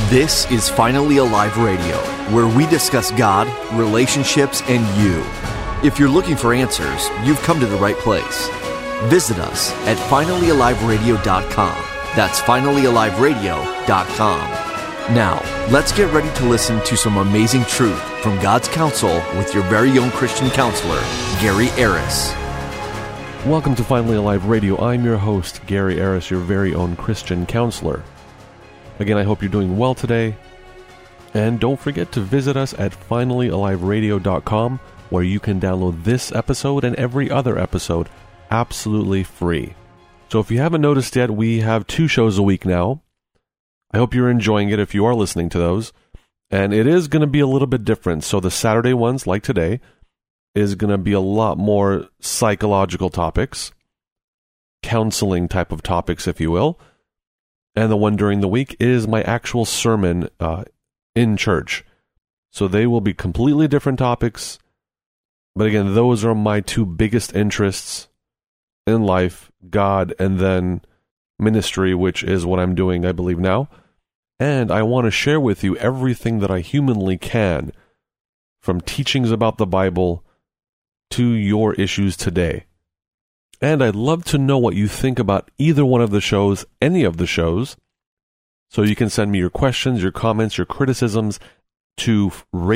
This is Finally Alive Radio, where we discuss God, relationships, and you. If you're looking for answers, you've come to the right place. Visit us at finallyaliveradio.com. That's finallyaliveradio.com. Now, let's get ready to listen to some amazing truth from God's counsel with your very own Christian counselor, Gary Aris. Welcome to Finally Alive Radio. I'm your host, Gary Aris, your very own Christian counselor. Again, I hope you're doing well today. And don't forget to visit us at finallyaliveradio.com, where you can download this episode and every other episode absolutely free. So if you haven't noticed yet, we have 2 shows a week now. I hope you're enjoying it if you are listening to those. And it is going to be a little bit different. So the Saturday ones, like today, is going to be a lot more psychological topics, counseling type of topics, if you will. And the one during the week is my actual sermon in church. So they will be completely different topics. But again, those are my 2 biggest interests in life, God and then ministry, which is what I'm doing, I believe, now. And I want to share with you everything that I humanly can, from teachings about the Bible to your issues today. And I'd love to know what you think about either one of the shows, any of the shows. So you can send me your questions, your comments, your criticisms to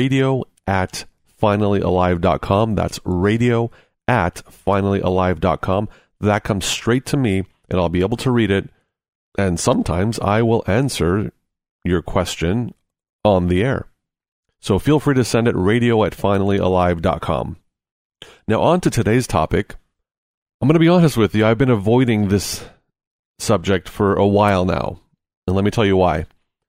radio@finallyalive.com. That's radio@finallyalive.com. That comes straight to me, and I'll be able to read it. And sometimes I will answer your question on the air. So feel free to send it radio@finallyalive.com. Now on to today's topic. I'm going to be honest with you, I've been avoiding this subject for a while now, and let me tell you why.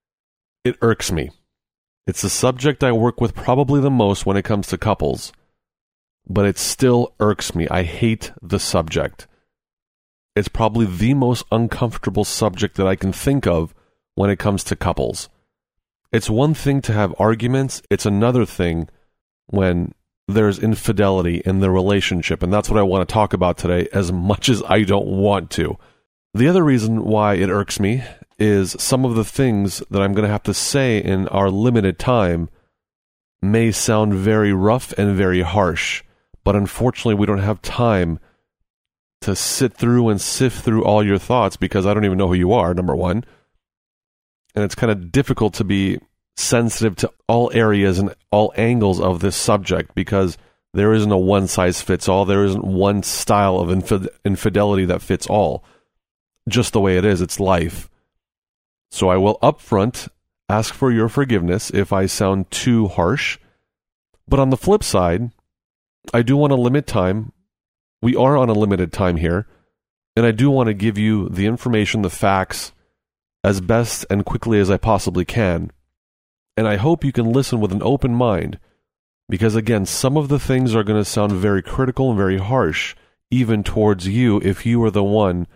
It irks me. It's the subject I work with probably the most when it comes to couples, but it still irks me. I hate the subject. It's probably the most uncomfortable subject that I can think of when it comes to couples. It's one thing to have arguments, it's another thing when there's infidelity in the relationship, and that's what I want to talk about today, as much as I don't want to. The other reason why it irks me is some of the things that I'm going to have to say in our limited time may sound very rough and very harsh, but unfortunately we don't have time to sit through and sift through all your thoughts, because I don't even know who you are, number one. And it's kind of difficult to be sensitive to all areas and all angles of this subject, because there isn't a one-size-fits-all. There isn't one style of infidelity that fits all. Just the way it is. It's life. So I will upfront ask for your forgiveness if I sound too harsh. But on the flip side, I do want to limit time. We are on a limited time here. And I do want to give you the information, the facts, as best and quickly as I possibly can. And I hope you can listen with an open mind, because again, some of the things are going to sound very critical and very harsh, even towards you if you are the one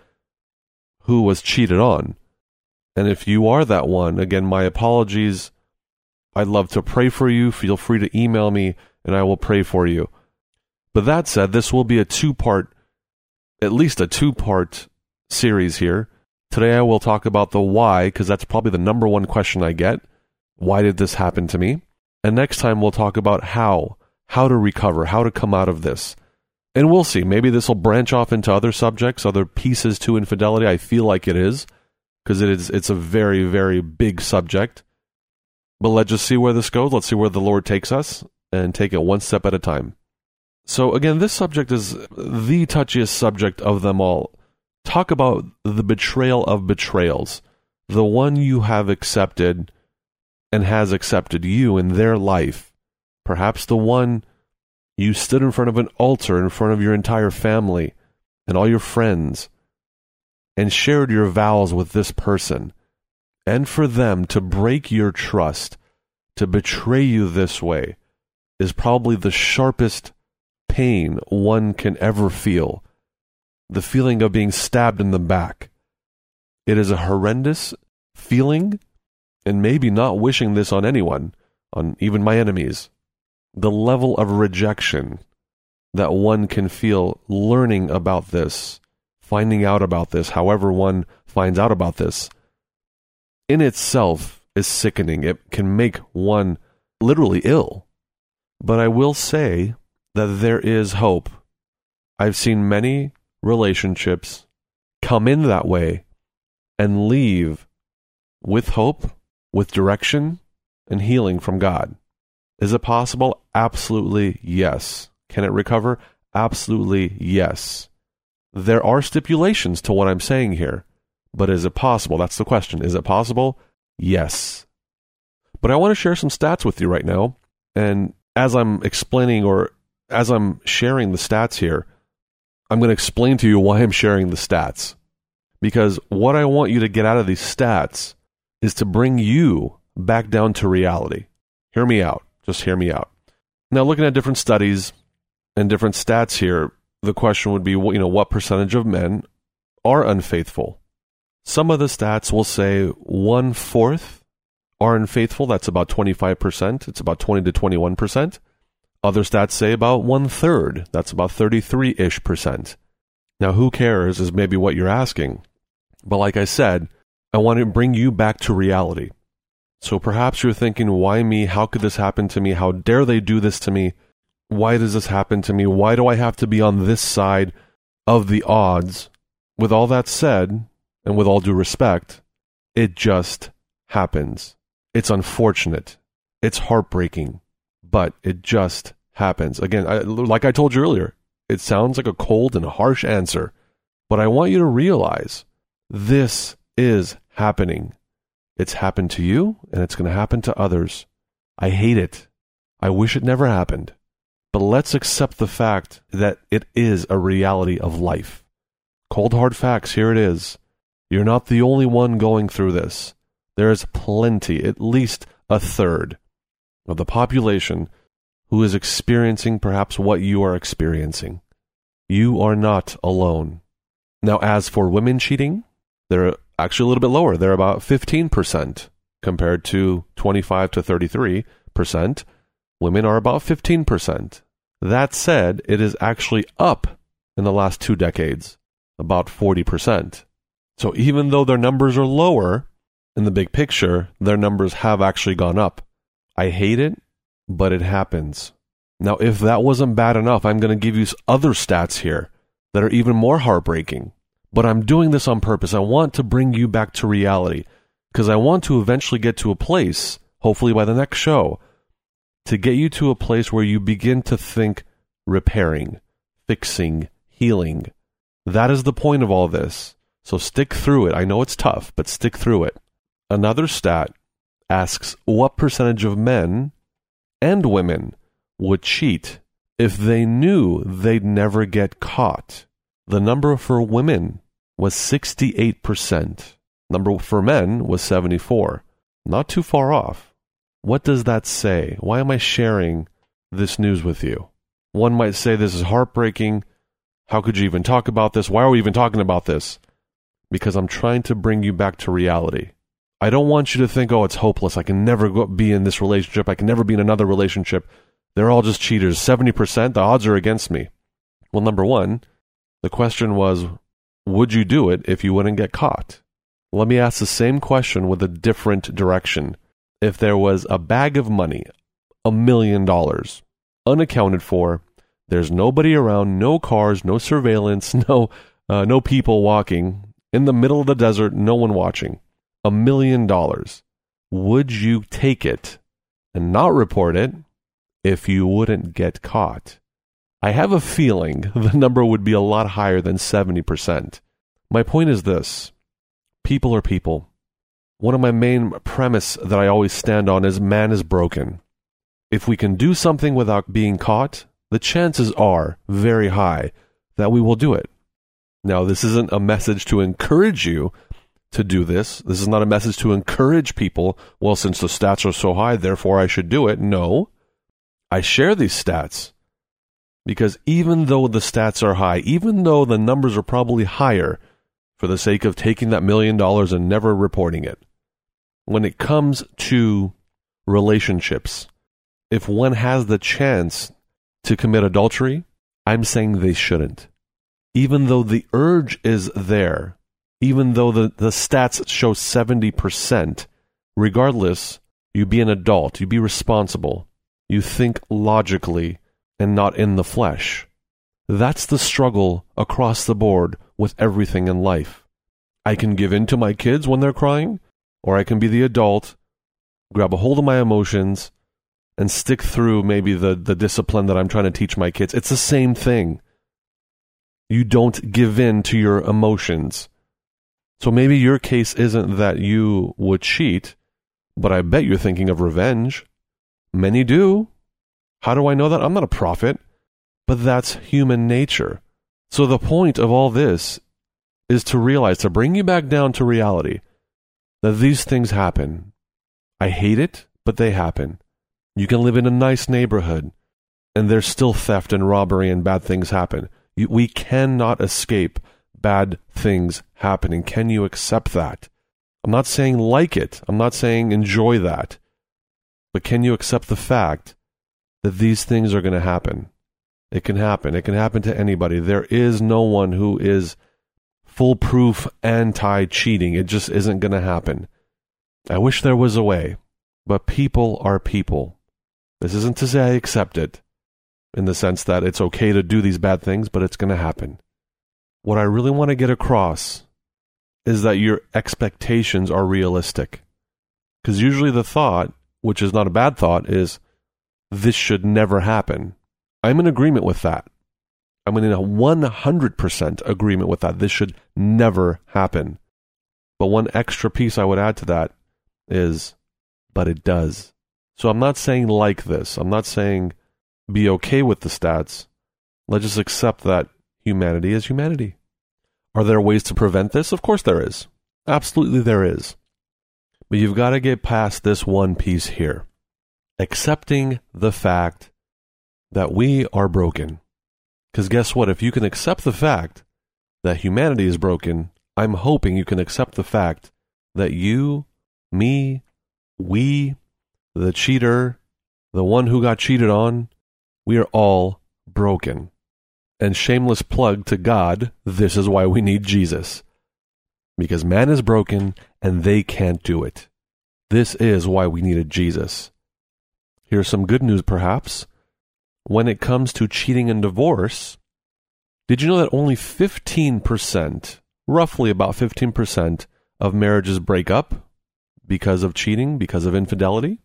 who was cheated on. And if you are that one, again, my apologies. I'd love to pray for you. Feel free to email me, and I will pray for you. But that said, this will be at least a two-part series here. Today I will talk about the why, because that's probably the number one question I get. Why did this happen to me? And next time we'll talk about how to recover, how to come out of this. And we'll see. Maybe this will branch off into other subjects, other pieces to infidelity. I feel like it is, because it's a very, very big subject. But let's just see where this goes. Let's see where the Lord takes us, and take it one step at a time. So again, this subject is the touchiest subject of them all. Talk about the betrayal of betrayals. The one you have accepted and has accepted you in their life. Perhaps the one you stood in front of an altar in front of your entire family and all your friends and shared your vows with this person. And for them to break your trust, to betray you this way, is probably the sharpest pain one can ever feel. The feeling of being stabbed in the back. It is a horrendous feeling, and maybe not wishing this on anyone, on even my enemies. The level of rejection that one can feel learning about this, finding out about this, however one finds out about this, in itself is sickening. It can make one literally ill. But I will say that there is hope. I've seen many relationships come in that way and leave with hope, with direction, and healing from God. Is it possible? Absolutely yes. Can it recover? Absolutely yes. There are stipulations to what I'm saying here, but is it possible? That's the question. Is it possible? Yes. But I want to share some stats with you right now, and as I'm explaining or as I'm sharing the stats here, I'm going to explain to you why I'm sharing the stats. Because what I want you to get out of these stats is to bring you back down to reality. Hear me out. Just hear me out. Now, looking at different studies and different stats here, the question would be, what percentage of men are unfaithful? Some of the stats will say 1/4 are unfaithful. That's about 25%. It's about 20 to 21%. Other stats say about 1/3. That's about 33-ish%. Now, who cares is maybe what you're asking. But like I said, I want to bring you back to reality. So perhaps you're thinking, why me? How could this happen to me? How dare they do this to me? Why does this happen to me? Why do I have to be on this side of the odds? With all that said, and with all due respect, it just happens. It's unfortunate. It's heartbreaking. But it just happens. Again, like I told you earlier, it sounds like a cold and harsh answer. But I want you to realize this is happening. It's happened to you, and it's going to happen to others. I hate it. I wish it never happened. But let's accept the fact that it is a reality of life. Cold hard facts, here it is. You're not the only one going through this. There's plenty, at least 1/3 of the population who is experiencing perhaps what you are experiencing. You are not alone. Now, as for women cheating, they're actually a little bit lower. They're about 15% compared to 25 to 33%. Women are about 15%. That said, it is actually up in the last 2 decades, about 40%. So even though their numbers are lower, in the big picture, their numbers have actually gone up. I hate it, but it happens. Now, if that wasn't bad enough, I'm going to give you other stats here that are even more heartbreaking. But I'm doing this on purpose. I want to bring you back to reality because I want to eventually get to a place, hopefully by the next show, to get you to a place where you begin to think repairing, fixing, healing. That is the point of all this. So stick through it. I know it's tough, but stick through it. Another stat asks what percentage of men and women would cheat if they knew they'd never get caught. The number for women was 68%. Number for men was 74%. Not too far off. What does that say? Why am I sharing this news with you? One might say this is heartbreaking. How could you even talk about this? Why are we even talking about this? Because I'm trying to bring you back to reality. I don't want you to think, oh, it's hopeless. I can never be in this relationship. I can never be in another relationship. They're all just cheaters. 70%, the odds are against me. Well, number one, the question was, would you do it if you wouldn't get caught? Let me ask the same question with a different direction. If there was a bag of money, $1 million, unaccounted for, there's nobody around, no cars, no surveillance, no people walking, in the middle of the desert, no one watching, $1 million, would you take it and not report it if you wouldn't get caught? I have a feeling the number would be a lot higher than 70%. My point is this. People are people. One of my main premise that I always stand on is man is broken. If we can do something without being caught, the chances are very high that we will do it. Now, this isn't a message to encourage you to do this. This is not a message to encourage people, well, since the stats are so high, therefore I should do it. No. I share these stats because even though the stats are high, even though the numbers are probably higher for the sake of taking that $1 million and never reporting it, when it comes to relationships, if one has the chance to commit adultery, I'm saying they shouldn't. Even though the urge is there, even though the stats show 70% regardless, you be an adult, you be responsible, you think logically and not in the flesh. That's the struggle across the board with everything in life. I can give in to my kids when they're crying, or I can be the adult, grab a hold of my emotions, and stick through maybe the discipline that I'm trying to teach my kids. It's the same thing. You don't give in to your emotions. So maybe your case isn't that you would cheat, but I bet you're thinking of revenge. Many do. How do I know that? I'm not a prophet, but that's human nature. So the point of all this is to realize, to bring you back down to reality, that these things happen. I hate it, but they happen. You can live in a nice neighborhood, and there's still theft and robbery and bad things happen. We cannot escape bad things happening. Can you accept that? I'm not saying like it. I'm not saying enjoy that. But can you accept the fact that these things are going to happen? It can happen. It can happen to anybody. There is no one who is foolproof anti-cheating. It just isn't going to happen. I wish there was a way, but people are people. This isn't to say I accept it, in the sense that it's okay to do these bad things, but it's going to happen. What I really want to get across is that your expectations are realistic. Because usually the thought, which is not a bad thought, is this should never happen. I'm in agreement with that. I'm in a 100% agreement with that. This should never happen. But one extra piece I would add to that is, but it does. So I'm not saying like this. I'm not saying be okay with the stats. Let's just accept that humanity is humanity. Are there ways to prevent this? Of course there is. Absolutely there is. But you've got to get past this one piece here. Accepting the fact that we are broken. Because guess what? If you can accept the fact that humanity is broken, I'm hoping you can accept the fact that you, me, we, the cheater, the one who got cheated on, we are all broken. And shameless plug to God, this is why we need Jesus. Because man is broken and they can't do it. This is why we needed Jesus. Here's some good news perhaps. When it comes to cheating and divorce, did you know that only 15%, roughly about 15% of marriages break up because of cheating, because of infidelity?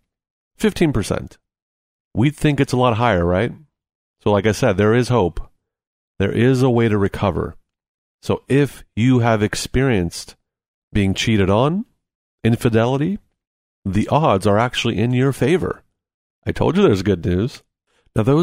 15%. We'd think it's a lot higher, right? So like I said, there is hope. There is a way to recover. So if you have experienced being cheated on, infidelity, the odds are actually in your favor. I told you there's good news. Now the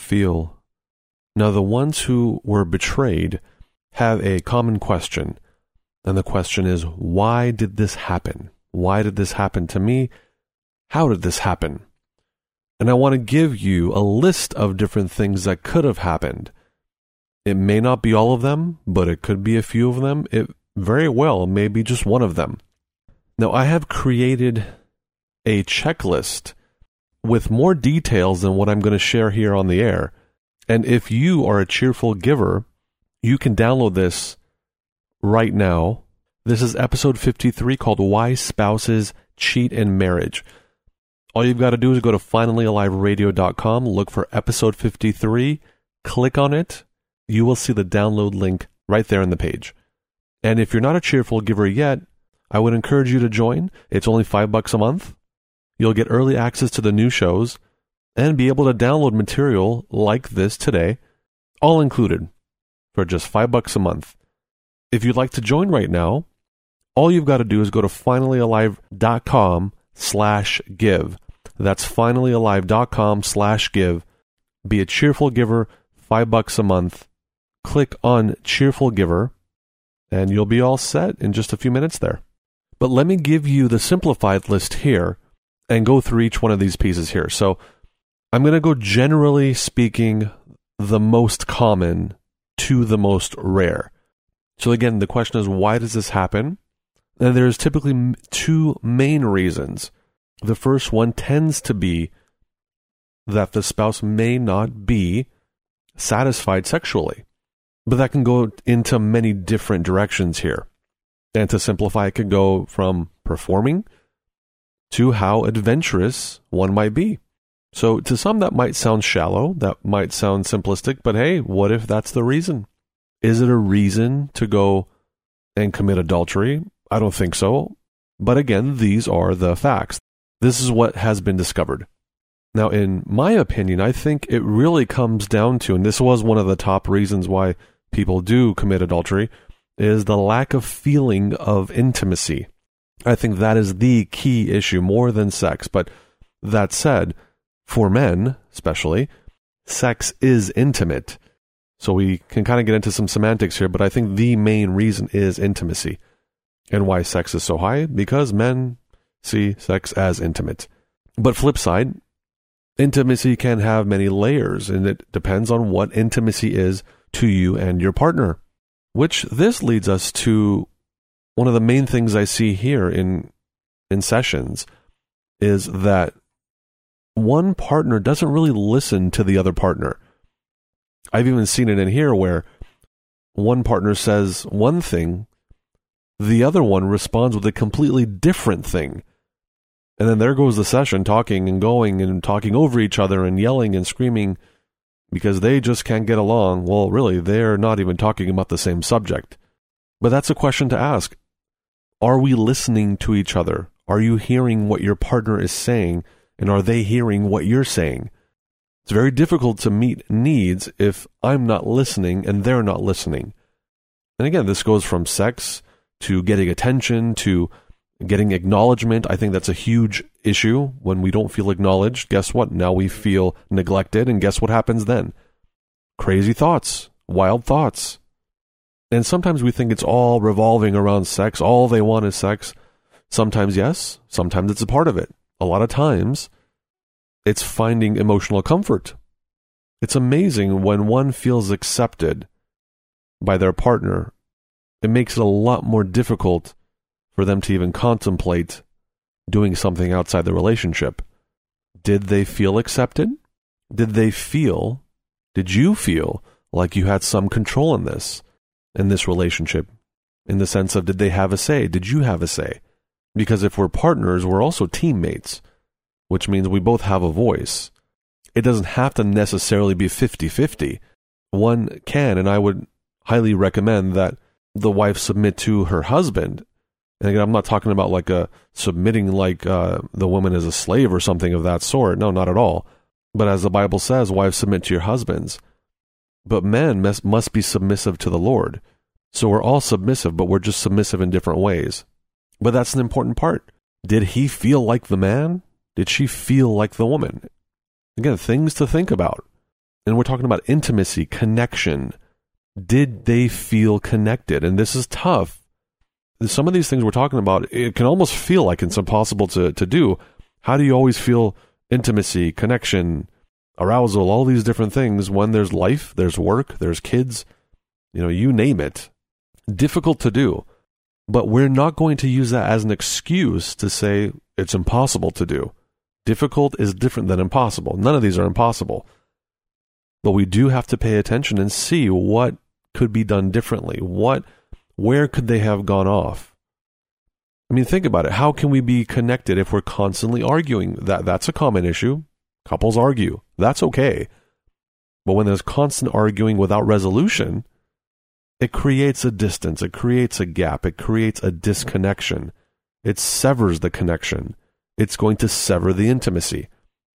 ones who were betrayed have a common question. And the question is, why did this happen? Why did this happen to me? How did this happen? And I want to give you a list of different things that could have happened. It may not be all of them, but it could be a few of them. It very well may be just one of them. Now, I have created a checklist with more details than what I'm going to share here on the air. And if you are a cheerful giver, you can download this right now. This is episode 53 called Why Spouses Cheat in Marriage. All you've got to do is go to finallyaliveradio.com, look for episode 53, click on it. You will see the download link right there on the page. And if you're not a cheerful giver yet, I would encourage you to join. It's only $5 a month. You'll get early access to the new shows and be able to download material like this today, all included, for just $5 a month. If you'd like to join right now, all you've got to do is go to finallyalive.com/give. That's finallyalive.com/give. Be a cheerful giver, $5 a month. Click on Cheerful Giver, and you'll be all set in just a few minutes there. But let me give you the simplified list here and go through each one of these pieces here. So I'm going to go generally speaking the most common to the most rare. So again, the question is, why does this happen? And there's typically two main reasons. The first one tends to be that the spouse may not be satisfied sexually. But that can go into many different directions here. And to simplify, it could go from performing to how adventurous one might be. So to some that might sound shallow, that might sound simplistic, but hey, what if that's the reason? Is it a reason to go and commit adultery? I don't think so. But again, these are the facts. This is what has been discovered. Now, in my opinion, I think it really comes down to, and this was one of the top reasons why people do commit adultery, is the lack of feeling of intimacy. I think that is the key issue, more than sex. But that said, for men especially, sex is intimate. So we can kind of get into some semantics here, but I think the main reason is intimacy. And why sex is so high? Because men see sex as intimate. But flip side, intimacy can have many layers, and it depends on what intimacy is to you and your partner. Which this leads us to one of the main things I see here in sessions is that one partner doesn't really listen to the other partner. I've even seen it in here where one partner says one thing, the other one responds with a completely different thing. And then there goes the session, talking and going and talking over each other and yelling and screaming because they just can't get along. Well, really, they're not even talking about the same subject. But that's a question to ask. Are we listening to each other? Are you hearing what your partner is saying? And are they hearing what you're saying? It's very difficult to meet needs if I'm not listening and they're not listening. And again, this goes from sex to getting attention to getting acknowledgement. I think that's a huge issue. When we don't feel acknowledged, guess what? Now we feel neglected, and guess what happens then? Crazy thoughts, wild thoughts. And sometimes we think it's all revolving around sex. All they want is sex. Sometimes yes, sometimes it's a part of it. A lot of times, it's finding emotional comfort. It's amazing when one feels accepted by their partner. It makes it a lot more difficult for them to even contemplate doing something outside the relationship. Did they feel accepted? Did you feel like you had some control in this relationship? In the sense of, did they have a say? Did you have a say? Because if we're partners, we're also teammates, which means we both have a voice. It doesn't have to necessarily be 50-50. One can, and I would highly recommend that the wife submit to her husband. And again, I'm not talking about like submitting like the woman is a slave or something of that sort. No, not at all. But as the Bible says, wives, submit to your husbands. But men must be submissive to the Lord. So we're all submissive, but we're just submissive in different ways. But that's an important part. Did he feel like the man? Did she feel like the woman? Again, things to think about. And we're talking about intimacy, connection. Did they feel connected? And this is tough. Some of these things we're talking about, it can almost feel like it's impossible to do. How do you always feel intimacy, connection, arousal, all these different things when there's life, there's work, there's kids, you name it. Difficult to do. But we're not going to use that as an excuse to say it's impossible to do. Difficult is different than impossible. None of these are impossible. But we do have to pay attention and see what could be done differently. Where could they have gone off? I mean, think about it. How can we be connected if we're constantly arguing? That's a common issue. Couples argue. That's okay. But when there's constant arguing without resolution, it creates a distance. It creates a gap. It creates a disconnection. It severs the connection. It's going to sever the intimacy.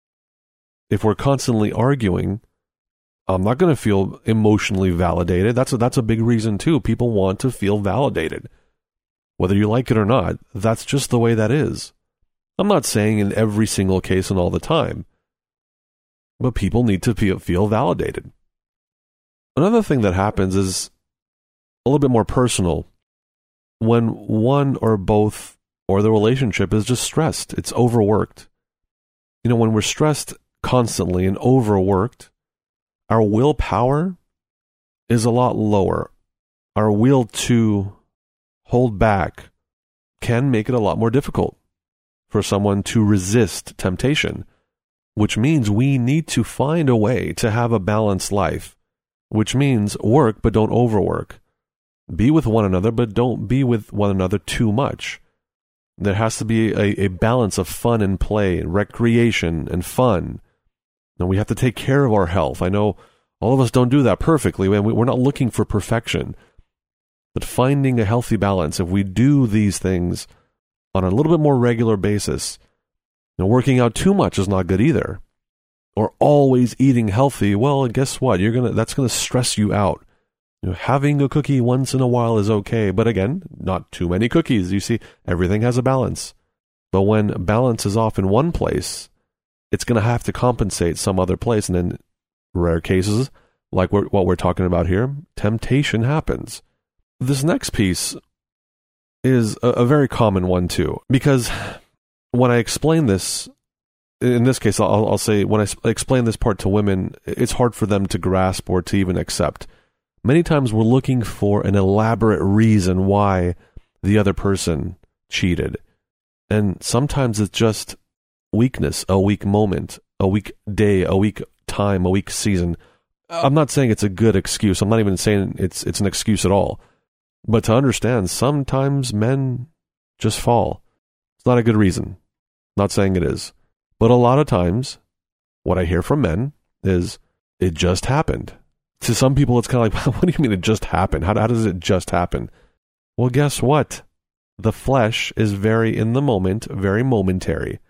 If we're constantly arguing, I'm not going to feel emotionally validated. That's a big reason too. People want to feel validated. Whether you like it or not, that's just the way that is. I'm not saying in every single case and all the time, but people need to feel validated. Another thing that happens is a little bit more personal. When one or both or the relationship is just stressed, it's overworked. When we're stressed constantly and overworked, our willpower is a lot lower. Our will to hold back can make it a lot more difficult for someone to resist temptation, which means we need to find a way to have a balanced life, which means work but don't overwork. Be with one another, but don't be with one another too much. There has to be a balance of fun and play, and recreation and fun. And we have to take care of our health. I know all of us don't do that perfectly, and we're not looking for perfection. But finding a healthy balance, if we do these things on a little bit more regular basis, working out too much is not good either. Or always eating healthy, well, guess what? That's gonna stress you out. Having a cookie once in a while is okay, but again, not too many cookies. You see, everything has a balance. But when balance is off in one place, it's going to have to compensate some other place. And in rare cases, like what we're talking about here, temptation happens. This next piece is a very common one too, because when I explain this, in this case, I'll say when I explain this part to women, it's hard for them to grasp or to even accept. Many times we're looking for an elaborate reason why the other person cheated. And sometimes it's just weakness, a weak moment, a weak day, a weak time, a weak season. I'm not saying it's a good excuse. I'm not even saying it's an excuse at all. But to understand, sometimes men just fall. It's not a good reason. Not saying it is. But a lot of times, what I hear from men is, it just happened. To some people, it's kind of like, what do you mean it just happened? How does it just happen? Well, guess what? The flesh is very in the moment, very momentary,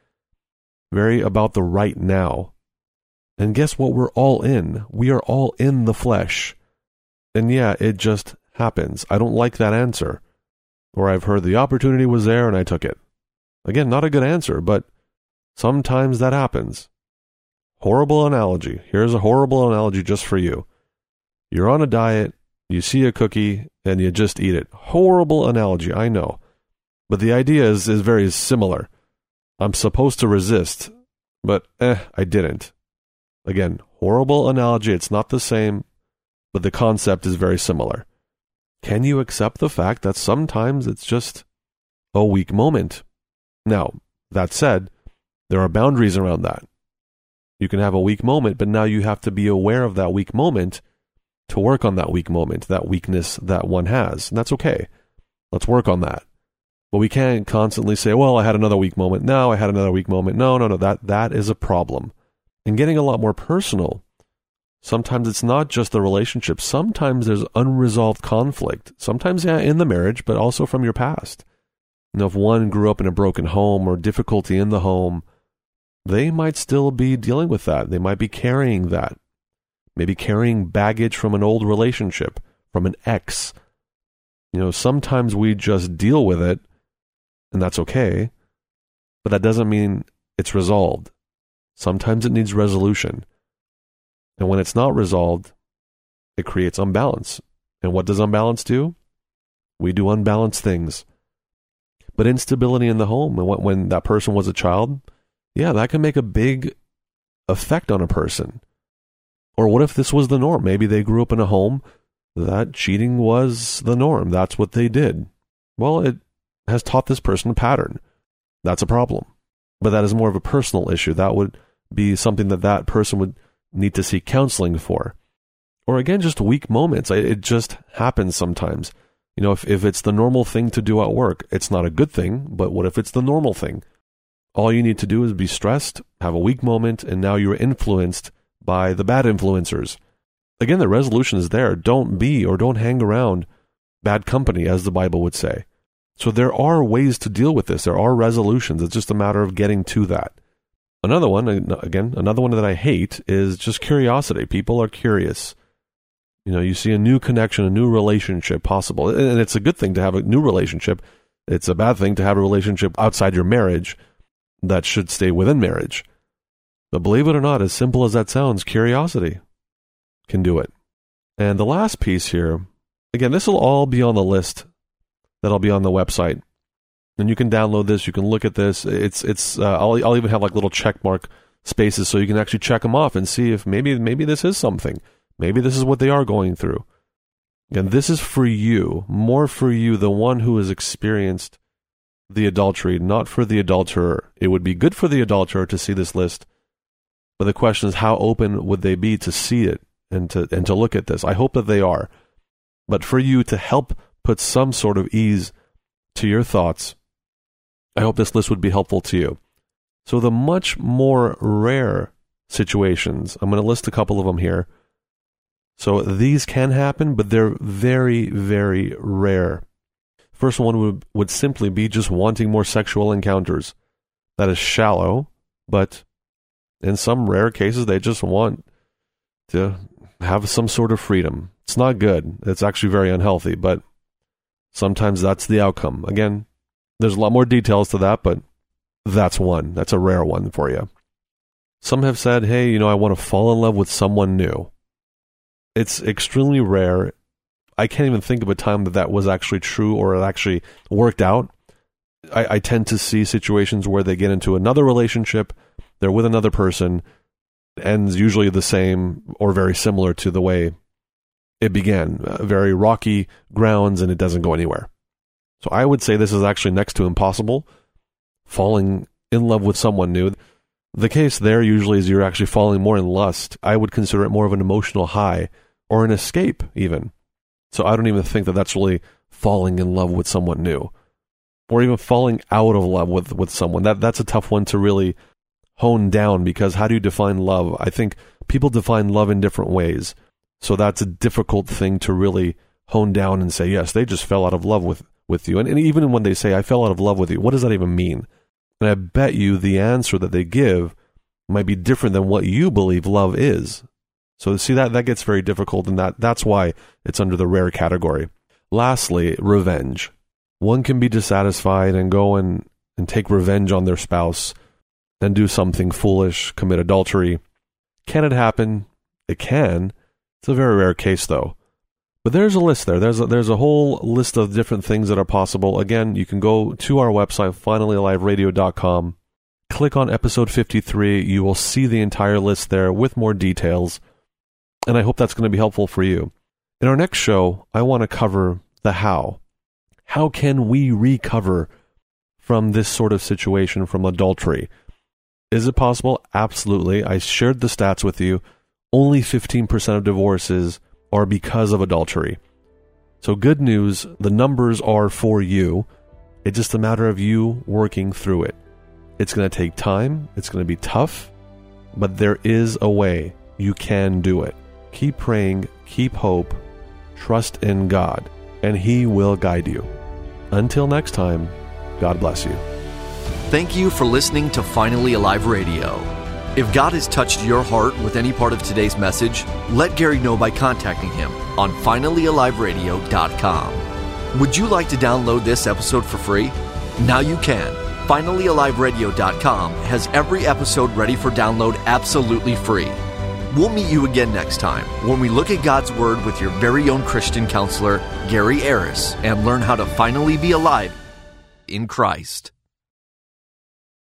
very about the right now. And guess what? We're all in. We are all in the flesh. And yeah, it just happens. I don't like that answer. Or I've heard the opportunity was there and I took it. Again, not a good answer, but sometimes that happens. Horrible analogy. Here's a horrible analogy just for you. You're on a diet, you see a cookie, and you just eat it. Horrible analogy, I know. But the idea is very similar. I'm supposed to resist, but I didn't. Again, horrible analogy, it's not the same, but the concept is very similar. Can you accept the fact that sometimes it's just a weak moment? Now, that said, there are boundaries around that. You can have a weak moment, but now you have to be aware of that weak moment to work on that weak moment, that weakness that one has. And that's okay. Let's work on that. But we can't constantly say, well, I had another weak moment. No, I had another weak moment. No, that is a problem. And getting a lot more personal, sometimes it's not just the relationship. Sometimes there's unresolved conflict. Sometimes, yeah, in the marriage, but also from your past. If one grew up in a broken home or difficulty in the home, they might still be dealing with that. They might be carrying that. Maybe carrying baggage from an old relationship, from an ex. Sometimes we just deal with it, and that's okay, but that doesn't mean it's resolved. Sometimes it needs resolution. And when it's not resolved, it creates unbalance. And what does unbalance do? We do unbalanced things. But instability in the home, and when that person was a child, yeah, that can make a big effect on a person. Or what if this was the norm? Maybe they grew up in a home that cheating was the norm. That's what they did. Well, it has taught this person a pattern. That's a problem. But that is more of a personal issue. That would be something that person would need to seek counseling for. Or again, just weak moments. It just happens sometimes. If it's the normal thing to do at work, it's not a good thing, but what if it's the normal thing? All you need to do is be stressed, have a weak moment, and now you're influenced by the bad influencers. Again, the resolution is there. Don't be or don't hang around bad company, as the Bible would say. So there are ways to deal with this. There are resolutions. It's just a matter of getting to that. Another one that I hate is just curiosity. People are curious. You see a new connection, a new relationship possible. And it's a good thing to have a new relationship. It's a bad thing to have a relationship outside your marriage that should stay within marriage. But believe it or not, as simple as that sounds, curiosity can do it. And the last piece here, again, this will all be on the list that'll be on the website. And you can download this, you can look at this. I'll even have like little check mark spaces so you can actually check them off and see if maybe this is something. Maybe this is what they are going through. And this is for you, more for you, the one who has experienced the adultery, not for the adulterer. It would be good for the adulterer to see this list. But the question is, how open would they be to see it and to look at this? I hope that they are. But for you to help put some sort of ease to your thoughts, I hope this list would be helpful to you. So the much more rare situations, I'm going to list a couple of them here. So these can happen, but they're very, very rare. First one would simply be just wanting more sexual encounters. That is shallow, but in some rare cases, they just want to have some sort of freedom. It's not good. It's actually very unhealthy, but sometimes that's the outcome. Again, there's a lot more details to that, but that's one. That's a rare one for you. Some have said, hey, I want to fall in love with someone new. It's extremely rare. I can't even think of a time that was actually true or it actually worked out. I tend to see situations where they get into another relationship, they're with another person, ends usually the same or very similar to the way it began. Very rocky grounds, and it doesn't go anywhere. So I would say this is actually next to impossible, falling in love with someone new. The case there usually is you're actually falling more in lust. I would consider it more of an emotional high or an escape even. So I don't even think that that's really falling in love with someone new or even falling out of love with someone. That's a tough one to really hone down, because how do you define love? I think people define love in different ways. So that's a difficult thing to really hone down and say, yes, they just fell out of love with you. And even when they say, I fell out of love with you, what does that even mean? And I bet you the answer that they give might be different than what you believe love is. So see, that gets very difficult, and that's why it's under the rare category. Lastly, revenge. One can be dissatisfied and go and take revenge on their spouse and do something foolish, commit adultery. Can it happen? It can. It's a very rare case, though. But there's a list there. There's a whole list of different things that are possible. Again, you can go to our website, finallyaliveradio.com. Click on episode 53. You will see the entire list there with more details. And I hope that's going to be helpful for you. In our next show, I want to cover the how. How can we recover from this sort of situation, from adultery? Is it possible? Absolutely. I shared the stats with you. Only 15% of divorces are because of adultery. So good news, the numbers are for you. It's just a matter of you working through it. It's going to take time. It's going to be tough. But there is a way. You can do it. Keep praying. Keep hope. Trust in God. And He will guide you. Until next time, God bless you. Thank you for listening to Finally Alive Radio. If God has touched your heart with any part of today's message, let Gary know by contacting him on finallyaliveradio.com. Would you like to download this episode for free? Now you can. finallyaliveradio.com has every episode ready for download absolutely free. We'll meet you again next time when we look at God's Word with your very own Christian counselor, Gary Aris, and learn how to finally be alive in Christ.